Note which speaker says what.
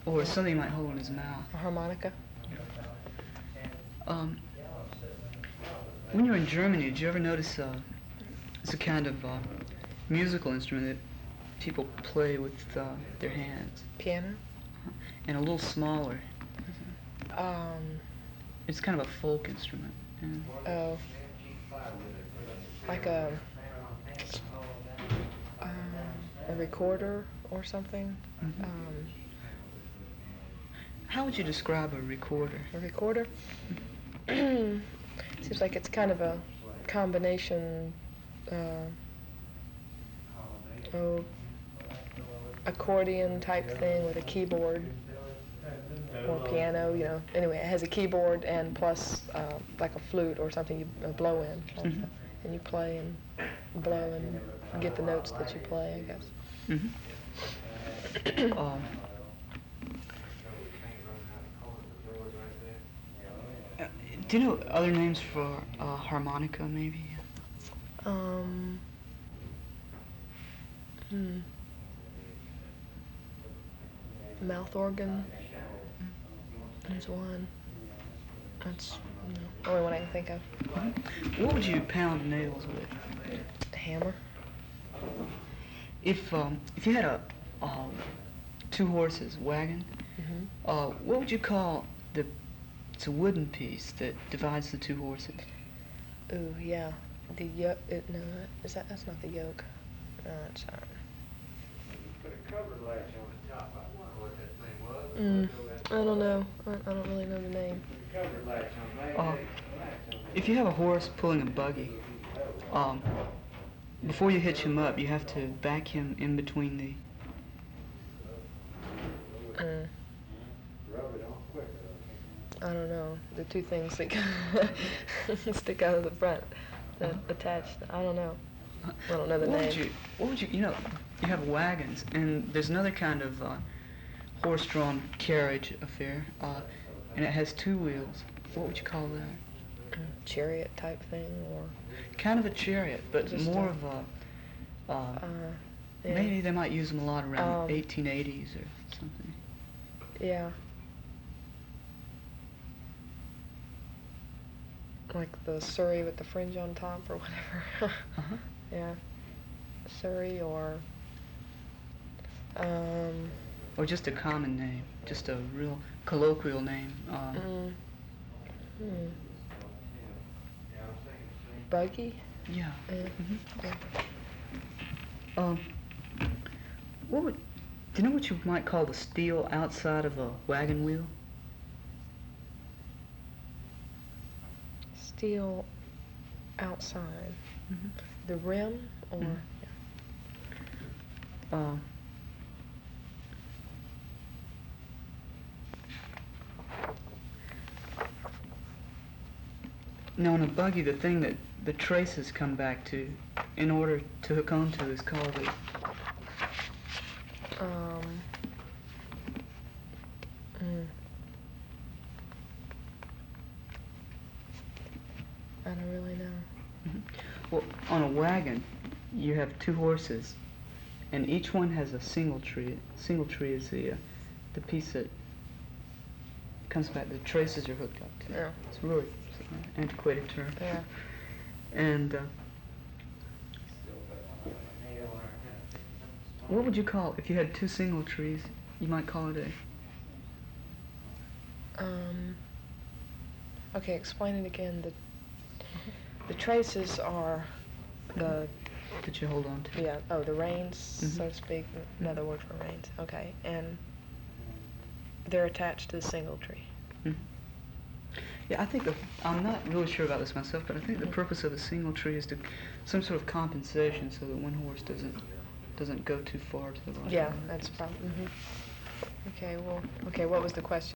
Speaker 1: or something he might hold in his mouth.
Speaker 2: A harmonica?
Speaker 1: When you were in Germany, did you ever notice it's a kind of musical instrument that people play with their hands?
Speaker 2: Piano?
Speaker 1: And a little smaller. It's kind of a folk instrument. Yeah.
Speaker 2: Oh. Like a recorder or something?
Speaker 1: Mm-hmm. How would you describe a recorder?
Speaker 2: A recorder? Seems like it's kind of a combination, accordion type thing with a keyboard or piano, you know. Anyway, it has a keyboard and plus like a flute or something you blow in.
Speaker 1: Mm-hmm.
Speaker 2: And you play and blow and get the notes that you play, I guess.
Speaker 1: Mm-hmm. Do you know other names for harmonica, maybe?
Speaker 2: Mouth organ is one. That's the only one I can think of.
Speaker 1: Mm-hmm. What would you pound nails with?
Speaker 2: A hammer.
Speaker 1: If you had a two horses wagon, what would you call it's a wooden piece that divides the two horses?
Speaker 2: Ooh, yeah. The yoke. No, that's not the yoke. No, it's
Speaker 3: Put a covered latch on the top. I wonder what that thing was.
Speaker 2: I don't know. I don't really know the name.
Speaker 3: Covered latch on
Speaker 1: If you have a horse pulling a buggy, before you hitch him up, you have to back him in between the.
Speaker 3: Rub it on quick.
Speaker 2: I don't know. The two things that stick out of the front that attached. I don't know. I don't know the name.
Speaker 1: What would you? You know, you have wagons, and there's another kind of horse-drawn carriage affair, and it has two wheels. What would you call that?
Speaker 2: Chariot type thing, or
Speaker 1: kind of a chariot, but
Speaker 2: just
Speaker 1: more of a.
Speaker 2: Yeah.
Speaker 1: Maybe they might use them a lot around 1880s or something.
Speaker 2: Yeah. Like the Surrey with the fringe on top or whatever. Yeah. Surrey or
Speaker 1: just a common name, just a real colloquial name.
Speaker 2: Buggy?
Speaker 1: Yeah.
Speaker 2: Yeah.
Speaker 1: Do you know what you might call the steel outside of a wagon wheel?
Speaker 2: Steel outside. The rim, or
Speaker 1: no, in a buggy, the thing that the traces come back to in order to hook onto is called a.
Speaker 2: I don't really know.
Speaker 1: Well, on a wagon, you have two horses, and each one has a single tree. Single tree is the piece that comes back. The traces are hooked up to.
Speaker 2: Yeah.
Speaker 1: It's a really antiquated term.
Speaker 2: Yeah.
Speaker 1: And what would you call if you had two single trees? You might call it a.
Speaker 2: Okay, explain it again. The traces are the.
Speaker 1: That you hold on to.
Speaker 2: Yeah. Oh, the reins, so to speak. Another word for reins. Okay, and they're attached to the single tree.
Speaker 1: Yeah, I think I'm not really sure about this myself, but I think the purpose of a single tree is to some sort of compensation so that one horse doesn't go too far to the right.
Speaker 2: Yeah, that's probably. Okay. Well. Okay. What was the question?